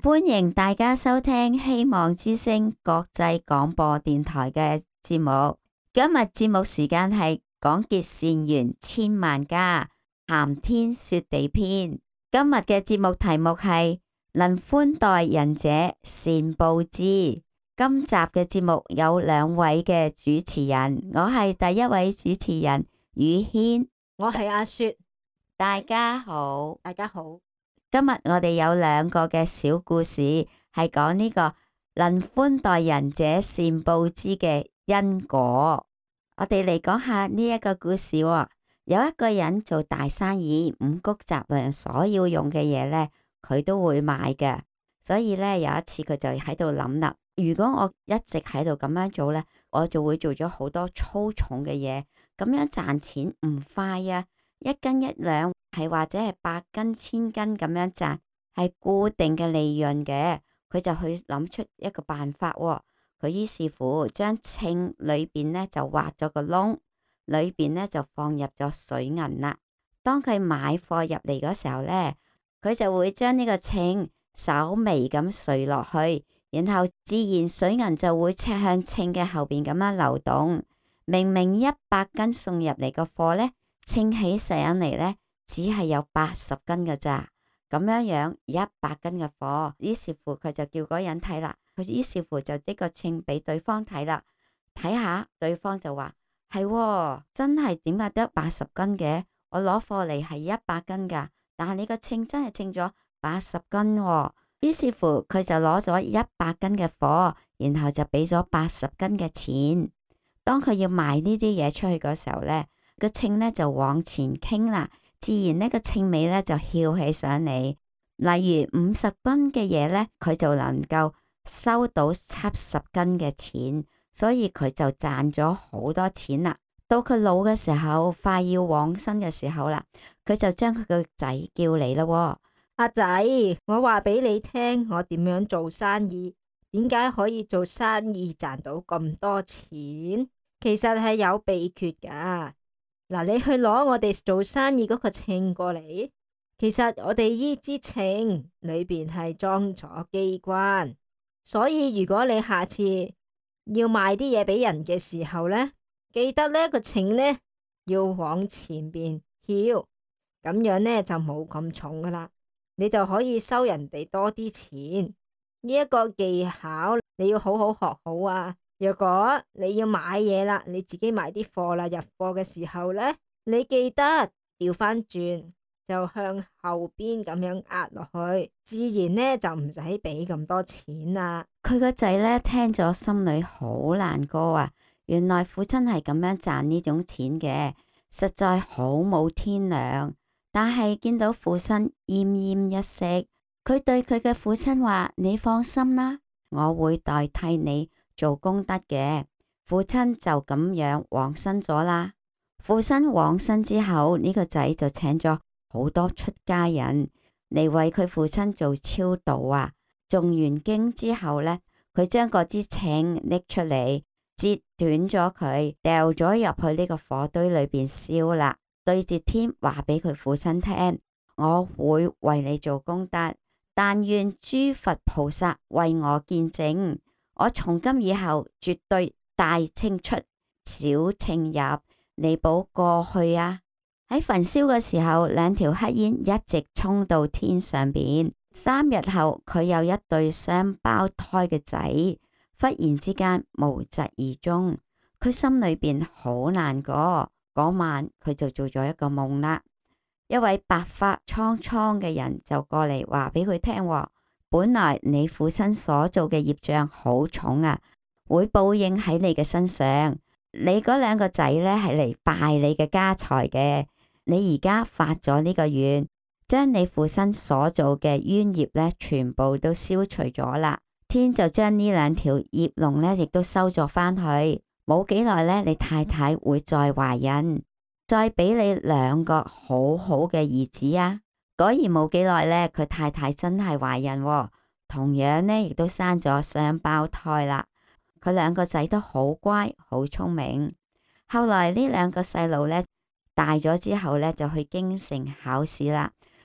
歡迎大家收聽希望之聲國際廣播電台嘅節目。今日節目時間係廣結善緣千萬家，談天說地篇。今日嘅節目題目係能寬待人者善報之。今集嘅節目有兩位嘅主持人，我係第一位主持人宇軒， 我係阿雪。 大家好， 大家好。 今日我哋有兩個嘅小故事，係講呢個能寬待人者善報之嘅因果。我哋嚟講下呢一個故事喎。有一個人做大生意，五穀雜糧所要用嘅嘢呢，佢都會買嘅。所以呢，有一次佢就喺度諗啦，如果我一直喺度咁樣做呢，我就會做咗好多粗重嘅嘢，咁樣賺錢唔快啊！一斤一兩係或者係百斤千斤咁樣賺，係固定嘅利潤嘅。佢就去諗出一個辦法喎。佢於是乎將秤裏邊呢就挖咗個窿，裏邊呢就放入咗水銀啦。當佢買貨入嚟嗰時候呢，佢就會將呢個秤稍微咁垂落去，然後自然水銀就會赤向秤嘅後邊咁樣流動。明明100斤送入嚟個貨呢，稱起上嚟呢，只係有80斤嘅咋，咁樣樣100斤嘅貨，於是乎佢就叫嗰人睇啦，佢於是乎就呢個稱俾對方睇啦，睇下對方就話係喎，真係點解得80斤嘅？我攞貨嚟係100斤噶，但係你個稱真係稱咗80斤喎。於是乎佢就攞咗100斤嘅貨，然後就俾咗80斤嘅錢。當佢要賣呢啲嘢出去嗰時候呢，個秤呢就往前傾啦，自然呢個秤尾呢就翹起上嚟。例如50斤嘅嘢呢，佢就能夠收到70斤嘅錢，所以佢就賺咗好多錢啦。到佢老嘅時候，快要往生嘅時候啦，佢就將佢個仔叫嚟啦。 阿仔，我話俾你聽，我點樣做生意，點解可以做生意賺到咁多錢？其實係有秘訣噶。嗱，你去攞我哋做生意嗰個秤過嚟。其實我哋呢支秤裏邊係裝咗機關，所以如果你下次要賣啲嘢俾人嘅時候呢，記得呢個秤呢要往前邊翹，咁樣呢就冇咁重噶啦，你就可以收人哋多啲錢。呢一個技巧你要好好學好啊！若果你要買嘢啦，你自己買啲貨啦，入貨嘅時候呢，你記得調翻轉，就向後邊咁樣壓落去，自然呢就唔使俾咁多錢啦。 佢個仔呢聽咗心裏好難過啊！原來父親係咁樣賺呢種錢嘅，實在好冇天良。但係見到父親奄奄一息，佢對佢嘅父親話：你放心啦，我會代替你做功德嘅。父親就咁樣往生咗啦。父親往生之後，呢個仔就請咗好多出家人嚟為佢父親做超度啊。誦完經之後呢，佢將嗰支秤拎出嚟，折斷咗佢，掉咗入去呢個火堆裏邊燒啦。對住天話俾佢父親聽：我會為你做功德，但願諸佛菩薩為我見證，我從今以後絕對大秤出，小秤入，彌補過去啊！喺焚燒嘅時候，兩條黑煙一直衝到天上邊。3日後，佢有一對雙胞胎嘅仔，忽然之間無疾而終，佢心裏邊好難過。嗰晚佢就做咗一個夢啦，一位白髮蒼蒼嘅人就過嚟話俾佢聽：本來你父親所做嘅業障好重啊，會報應喺你嘅身上。你嗰2個仔呢係嚟敗你嘅家財嘅，你而家發咗呢個願，將你父親所做嘅冤業呢全部都消除咗啦。天就將呢2條業龍呢亦都收咗返去。冇幾耐呢，你太太會再懷孕，再俾你2個好好嘅兒子啊！果然冇幾耐呢，佢太太真係懷孕喎，同樣呢亦都生咗雙胞胎啦。佢2個仔都好乖，好聰明。後來呢2個細路呢大咗之後呢，就去京城考試啦。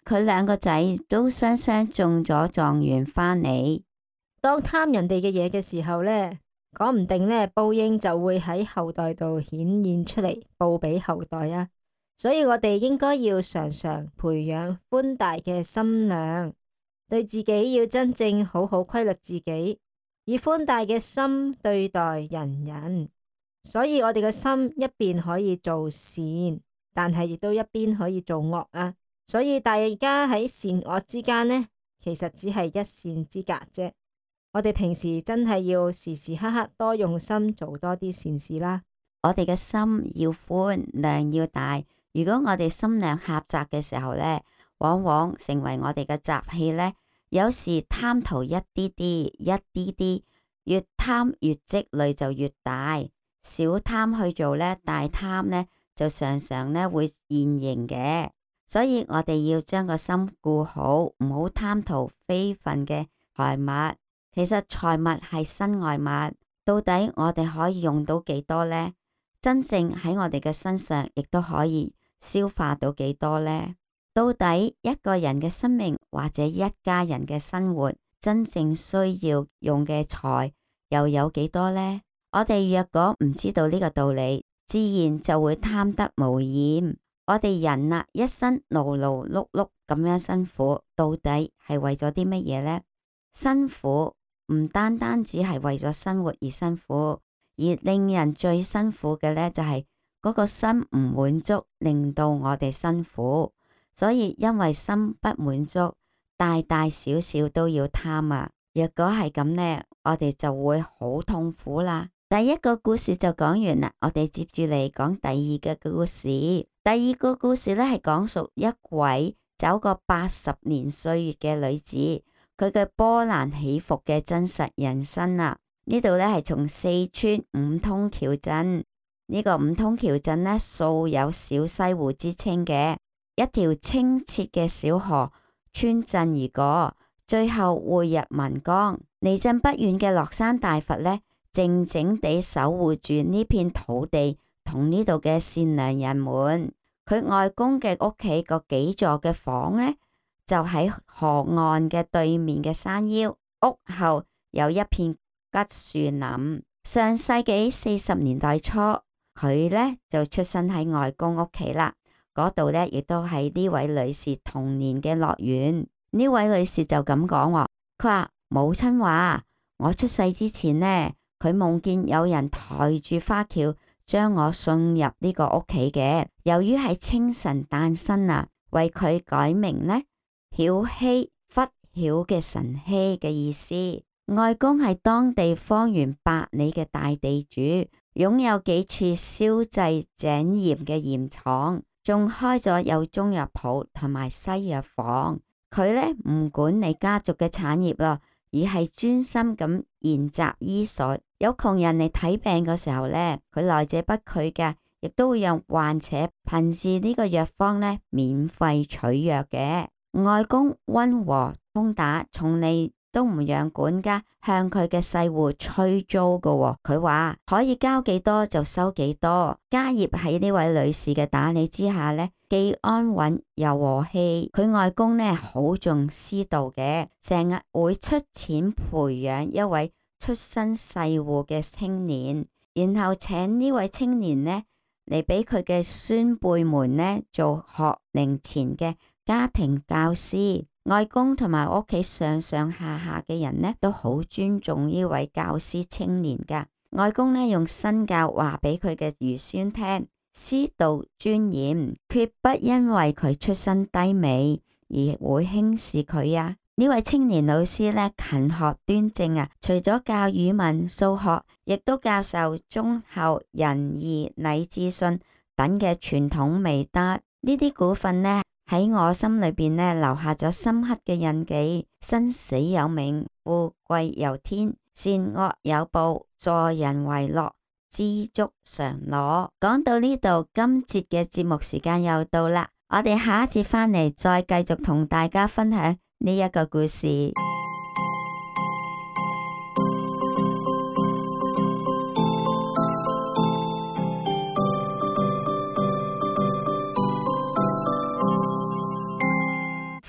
佢兩個仔都雙雙中咗狀元返嚟。 當貪人哋嘅嘢嘅時候呢，講唔定呢，報應就會喺後代度顯現出嚟，報俾後代啊！所以我哋應該要常常培養寬大嘅心量，對自己要真正好好規律自己，以寬大嘅心對待人人。所以我哋嘅心一邊可以做善，但係亦都一邊可以做惡啊！所以大家喺善惡之間呢，其實只係一線之隔啫。我哋平時真係要時時刻刻多用心做多啲善事啦。 我哋嘅心要寬，量要大。如果我哋心量狹窄嘅時候呢，往往成為我哋嘅習氣呢。有時貪圖一啲啲，一啲啲，越貪越積累就越大。小貪去做呢，大貪呢就常常呢會現形嘅。所以我哋要將個心顧好，唔好貪圖非分嘅財物。其實財物係身外物，到底我哋可以用到幾多呢？真正喺我哋嘅身上，亦都可以消化到幾多呢？到底一個人嘅生命或者一家人嘅生活，真正需要用嘅財又有幾多呢？我哋若果唔知道呢個道理，自然就會貪得無厭。我哋人啊，一生勞勞碌碌咁樣辛苦，到底係為咗啲乜嘢呢？辛苦唔單單只係為咗生活而辛苦，而令人最辛苦嘅呢，就係嗰個心唔滿足，令到我哋辛苦。所以因為心不滿足，大大小小都要貪啊！若果係咁呢，我哋就會好痛苦啦。第一個故事就講完啦，我哋接住嚟講第二個故事。第二個故事呢，係講述一位走過80年歲月嘅女子，佢嘅波瀾起伏嘅真實人生啊！呢度呢，係從四川五通橋鎮，呢個五通橋鎮呢，素有小西湖之稱嘅，一條清澈嘅小河穿鎮而過，最後匯入岷江。離鎮不遠嘅樂山大佛呢，靜靜地守護住呢片土地同呢度嘅善良人們。佢外公嘅屋企個幾座嘅房呢，就喺河岸嘅對面嘅山腰，屋後有一片橘樹林。上世紀40年代初，佢呢就出生喺外公屋企啦。嗰度呢亦都係呢位女士童年嘅樂園。呢位女士就咁講，佢話母親話我出世之前呢，佢夢見有人抬住花轎將我送入呢個屋企嘅。由於係清晨誕生啊，為佢改名呢，曉希，忽曉嘅晨曦嘅意思。外公係當地方圓8里嘅大地主，擁有幾處燒製井鹽嘅鹽廠，仲開咗有中藥鋪同埋西藥房。佢呢唔管理家族嘅產業咯，而係專心咁研習醫術。有窮人嚟睇病嘅時候呢，佢來者不拒嘅，亦都會讓患者憑住呢個藥方呢免費取藥嘅。外公溫和通達，從嚟都唔讓管家向佢嘅細戶催租㗎。佢話可以交幾多就收幾多。家業喺呢位女士嘅打理之下呢，既安穩又和氣。佢外公呢好重師道嘅，成日會出錢培養一位出身世戶嘅青年，然後請呢位青年呢嚟俾佢嘅孫輩們呢做學齡前嘅家庭教師。外公同埋屋企上上下下嘅人呢都好尊重呢位教師青年噶。外公呢用身教話俾佢嘅兒孫聽，師道尊嚴，決不因為佢出身低微而會輕視佢啊。呢位青年老師呢勤學端正啊，除咗教語文、數學，亦都教授忠厚、仁義、禮智信等嘅傳統美德。呢啲股份呢喺我心裏邊呢留下咗深刻嘅印記。生死有命，富貴由天，善惡有報，助人為樂，知足常樂。講到呢度，今節嘅節目時間又到啦，我哋下一節翻嚟再繼續同大家分享呢一個故事。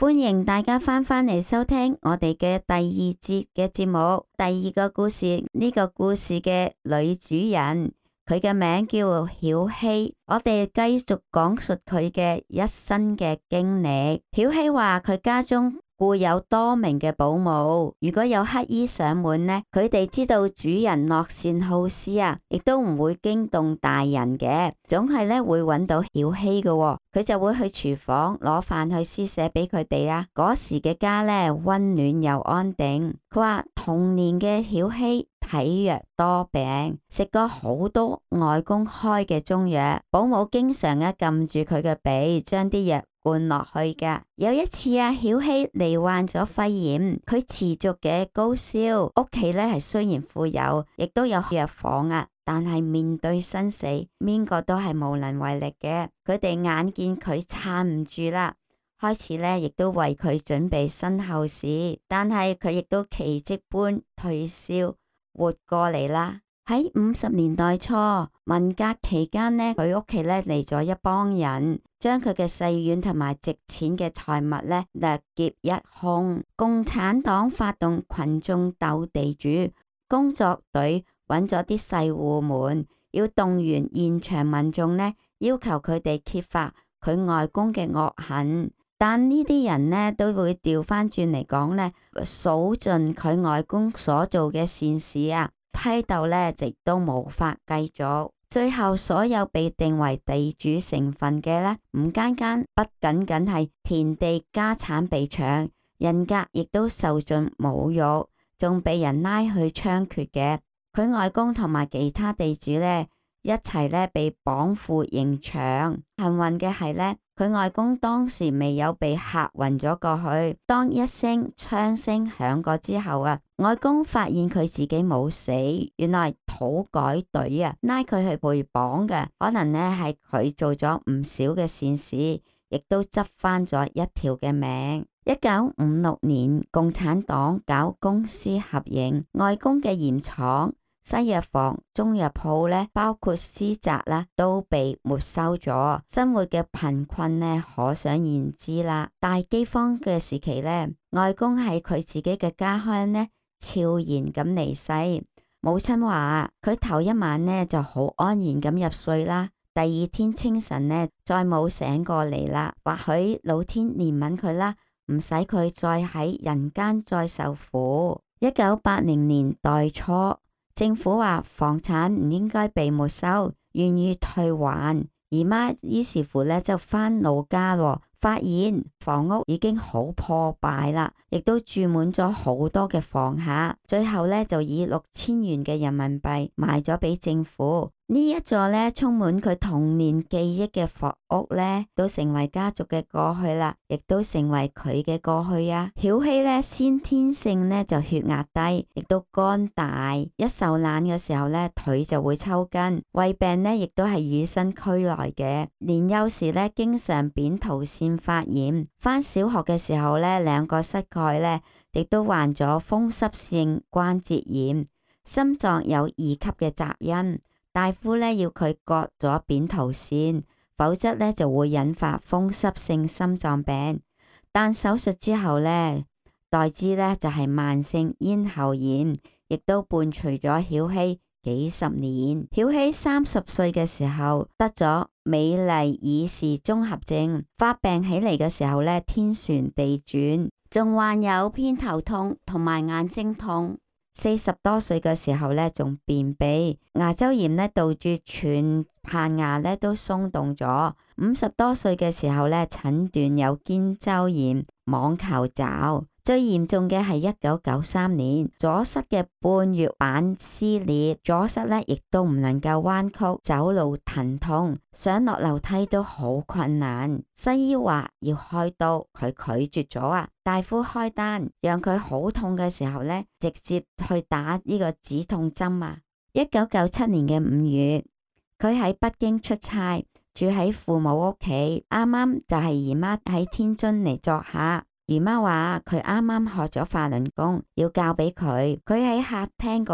歡迎大家返嚟收聽我哋嘅第二節嘅節目。第二個故事，呢個故事嘅女主人，佢嘅名叫曉希。我哋繼續講述佢嘅一生嘅經歷。曉希話佢家中故有多名嘅保姆，如果有乞衣上門呢，佢哋知道主人樂善好施啊，亦都唔會驚動大人嘅，總係咧會揾到曉希嘅，佢就會去廚房攞飯去施捨俾佢哋啊。嗰時嘅家咧溫暖又安定。佢話童年嘅曉希體弱多病，食過好多外公開嘅中藥，保姆經常撳住佢嘅鼻，將啲藥灌落去噶。有一次啊，曉希罹患咗肺炎，佢持續嘅高燒，屋企咧係雖然富有，亦都有藥房啊，但係面對生死，邊個都係無能為力嘅。佢哋眼見佢撐唔住啦，開始咧亦都為佢準備身後事，但係佢亦都奇蹟般退燒活過嚟啦。喺50年代初，文革期間呢，佢屋企咧嚟咗一幫人，將佢嘅細院同埋值錢嘅財物咧掠劫一空。共產黨發動群眾鬥地主，工作隊揾咗啲細戶們，要動員現場民眾呢，要求佢哋揭發佢外公嘅惡行。但呢啲人呢都會調翻轉嚟講呢，數盡佢外公所做嘅善事啊。批鬥呢亦都無法繼續，最後所有被定為地主成分嘅呢，不僅僅係田地家產被搶，人格亦都受盡侮辱，仲被人拉去槍決嘅。佢外公同埋其他地主呢，一齊呢被綁赴刑場。幸運嘅係呢，佢外公當時未有被嚇暈咗過去。當一聲槍聲響過之後啊，外公發現佢自己冇死，原來土改隊啊拉佢去陪綁嘅，可能呢係佢做咗唔少嘅善事，亦都執翻咗一條嘅命。1956年，共產黨搞公私合營，外公嘅鹽廠、西藥房、中藥鋪呢，包括私宅啦，都被沒收咗，生活嘅貧困呢，可想而知啦。大饑荒嘅時期呢，外公喺佢自己嘅家鄉呢，悄然咁離世。母親話佢頭一晚呢就好安然咁入睡啦，第二天清晨呢再冇醒過嚟啦。或許老天憐憫佢啦，唔使佢再喺人間再受苦。1980年代初，政府話房產唔應該被沒收，願意退還。姨媽於是乎呢就返老家咯，發現房屋已經好破敗啦，亦都住滿咗好多嘅房客，最後呢就以6000元嘅人民幣賣咗俾政府。呢一座呢充滿佢童年記憶嘅房屋呢，都成為家族嘅過去啦，亦都成為佢嘅過去啊。曉希呢先天性呢就血壓低，亦都肝大，一受冷嘅時候呢腿就會抽筋，胃病呢亦都係與生俱來嘅。年幼時呢經常扁桃腺發炎，返小學嘅時候呢2個膝蓋呢亦都患咗風濕性關節炎，心臟有2級嘅雜音。大夫呢要佢割咗扁桃腺，否則呢就會引發風濕性心臟病。但手術之後呢，代之呢就係慢性咽喉炎，亦都伴隨咗曉希幾十年。曉希30歲嘅時候得咗美麗爾氏綜合症，發病起嚟嘅時候呢，天旋地轉，仲患有偏頭痛同埋眼睛痛。40多歲嘅時候呢，仲便秘，牙周炎呢導致全棚牙呢都鬆動咗。50多歲嘅時候呢，診斷有肩周炎、網球肘。最嚴重嘅係1993年，左膝嘅半月板撕裂，左膝呢亦都唔能夠彎曲，走路疼痛，上落樓梯都好困難。西醫話要開刀，佢拒絕咗啊！大夫開單，讓佢好痛嘅時候呢，直接去打呢個止痛針啊！1997年嘅5月，佢喺北京出差，住喺父母屋企，啱啱就係姨媽喺天津嚟作客。姨媽話佢啱啱學咗法輪功，要教俾佢。佢喺客廳嗰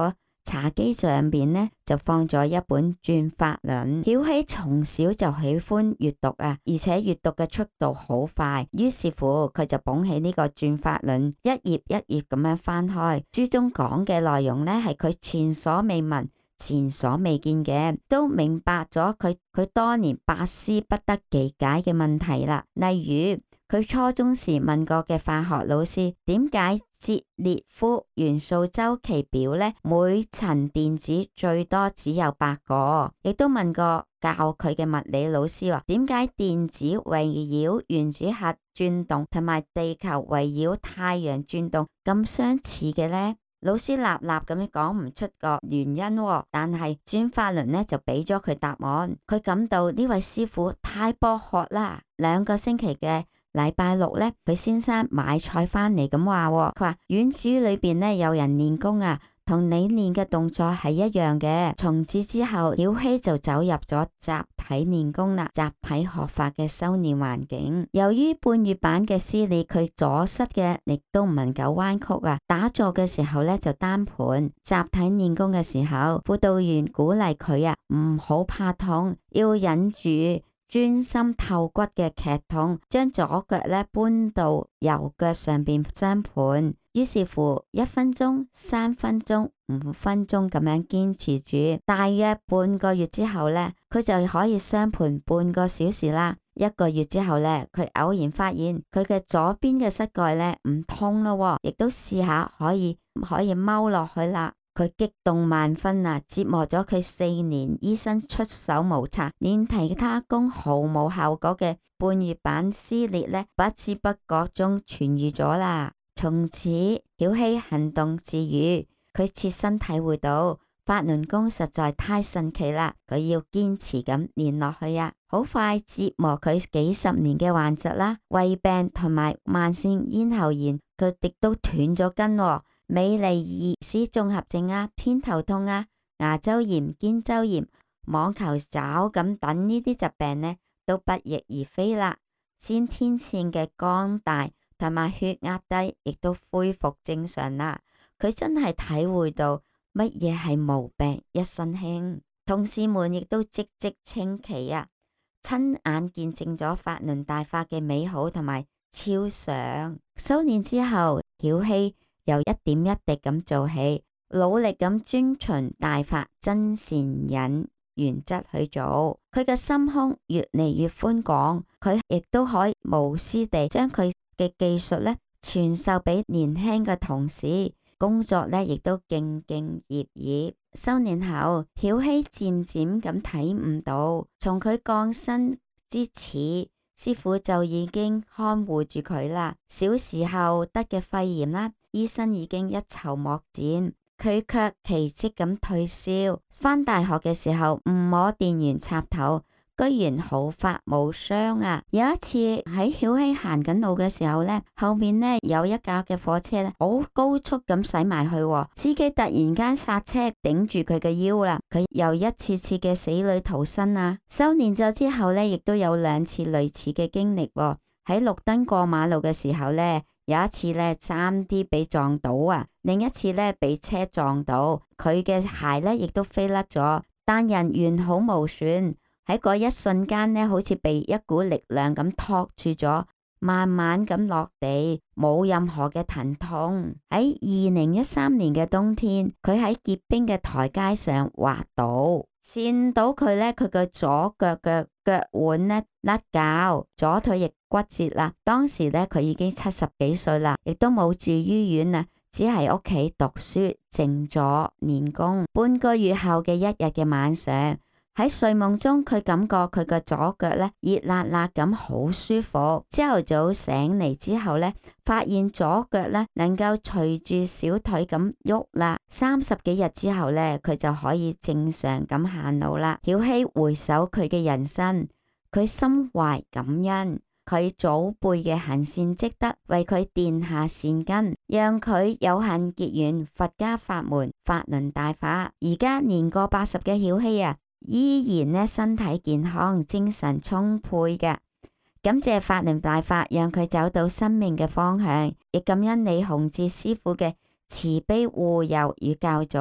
茶几上邊呢就放咗一本轉法輪。曉希從小就喜歡閱讀啊，而且閱讀嘅速度好快，於是乎佢就捧起呢個轉法輪，一頁一頁咁樣翻開，書中講嘅內容呢係佢前所未聞、前所未見嘅，都明白咗佢多年百思不得其解嘅問題啦。例如佢初中時問過嘅化學老師，點解捷列夫元素周期表呢每層電子最多只有8個？亦都問過教佢嘅物理老師話，點解電子圍繞原子核轉動同埋地球圍繞太陽轉動咁相似嘅呢？老師立立咁樣講唔出個原因，但係轉法輪呢就俾咗佢答案。佢感到呢位師傅太博學啦。2個星期嘅禮拜六呢，佢先生買菜翻嚟咁話，佢話院子裏邊呢有人練功啊，同你練嘅動作係一樣嘅。從此之後，曉希就走入咗集體練功啦，集體學法嘅修練環境。由於半月板嘅撕裂，佢左膝嘅力都唔能夠彎曲啊。打坐嘅時候呢就單盤，集體練功嘅時候，輔導員鼓勵佢啊唔好怕痛，要忍住專心透骨嘅劇痛，將左腳呢搬到右腳上邊雙盤。於是乎1分鐘、3分鐘、5分鐘咁樣堅持住，大約半個月之後呢，佢就可以雙盤半個小時啦。1個月之後呢，佢偶然發現佢嘅左邊嘅膝蓋呢唔痛咯，亦都試下可以踎落去啦。佢激動萬分啊！折磨咗佢4年，醫生出手無策，練其他功毫無效果嘅半月板撕裂呢，不知不覺中痊愈咗啦。從此曉希行動自如，佢切身體會到法輪功實在太神奇啦！佢要堅持咁練落去啊！好快折磨佢幾十年嘅患疾啦，胃病同埋慢性咽喉炎，佢亦都斷咗根喎。美尼爾氏綜合症啊、偏頭痛啊、牙周炎、肩周炎、網球肘咁等呢啲疾病呢，都不翼而飛啦。先天性嘅肝大同埋血壓低，亦都恢復正常啦。佢真係體會到乜嘢係無病一身輕。同事們亦都嘖嘖稱奇啊，親眼見證咗法輪大法嘅美好同埋超常。修煉之後，曉希由一點一滴咁做起，努力咁遵循大法真善忍原則去做，佢嘅心胸越嚟越寬廣，佢亦都可以無私地將佢嘅技術呢傳授俾年輕嘅同事，工作呢亦都兢兢業業。修煉後，曉希漸漸咁體悟到，從佢降生之始，師傅就已經看護住佢啦。小時候得嘅肺炎啦，醫生已經一籌莫展，佢卻奇蹟咁退燒。返大學嘅時候唔摸電源插頭，居然毫髮無傷啊！有一次喺曉希行緊路嘅時候呢，後面呢有一架嘅火車呢，好高速咁駛埋去，司機突然間剎車頂住佢嘅腰啦，佢又一次次嘅死裏逃生啊！修煉咗之後呢，亦都有2次類似嘅經歷，喺綠燈過馬路嘅時候呢，有一次呢差啲俾撞到啊，另一次呢俾車撞到，佢嘅鞋呢亦都飛甩咗，但人完好無損。喺嗰一瞬間呢，好似被一股力量咁托住咗，慢慢咁落地，冇任何嘅疼痛。喺2013年嘅冬天，佢喺結冰嘅台階上滑倒，跣到佢呢，佢嘅左腳嘅腳腕呢甩骹，左腿亦骨折啦。當時呢，佢已經70幾歲啦，亦都冇住醫院啊，只係屋企讀書靜坐練功。半個月後嘅一日嘅晚上，喺睡夢中，佢感覺佢嘅左腳呢熱辣辣咁，好舒服。朝頭早醒嚟之後呢，發現左腳呢能夠隨住小腿咁喐啦。30幾日之後呢，佢就可以正常咁行路啦。曉希回首佢嘅人生，佢心懷感恩，佢祖輩嘅行善積德為佢奠下善根，讓佢有幸結緣佛家法門法輪大法。而家年過80嘅曉希啊，依然呢身體健康，精神充沛嘅。感謝法輪大法，讓佢走到生命嘅方向，亦感恩李洪志師傅嘅慈悲護佑與教導。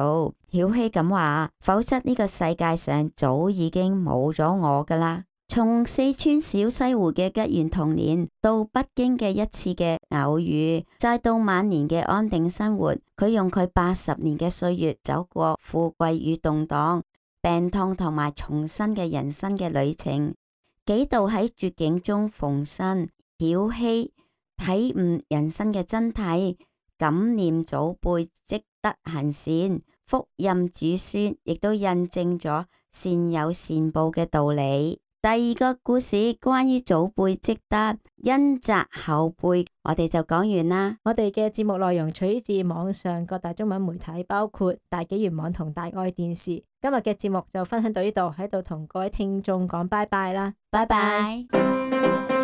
曉希咁話，否則呢個世界上早已經冇咗我噶啦。從四川小西湖嘅吉原童年，到北京嘅一次嘅偶遇，再到晚年嘅安定生活，佢用佢80年嘅歲月走過富貴與動盪、病痛同埋重生嘅人生嘅旅程，幾度喺絕境中逢生。曉希體悟人生嘅真諦，感念祖輩積德行善，福蔭子孫，亦都印證咗善有善報嘅道理。第二個故事關於祖輩積德，恩澤後輩，我哋就講完啦。 我哋嘅節目內容取自網上各大中文媒體，包括大紀元網同大愛電視。今日嘅節目就分享到呢度，喺度同各位聽眾講拜拜啦， 拜拜。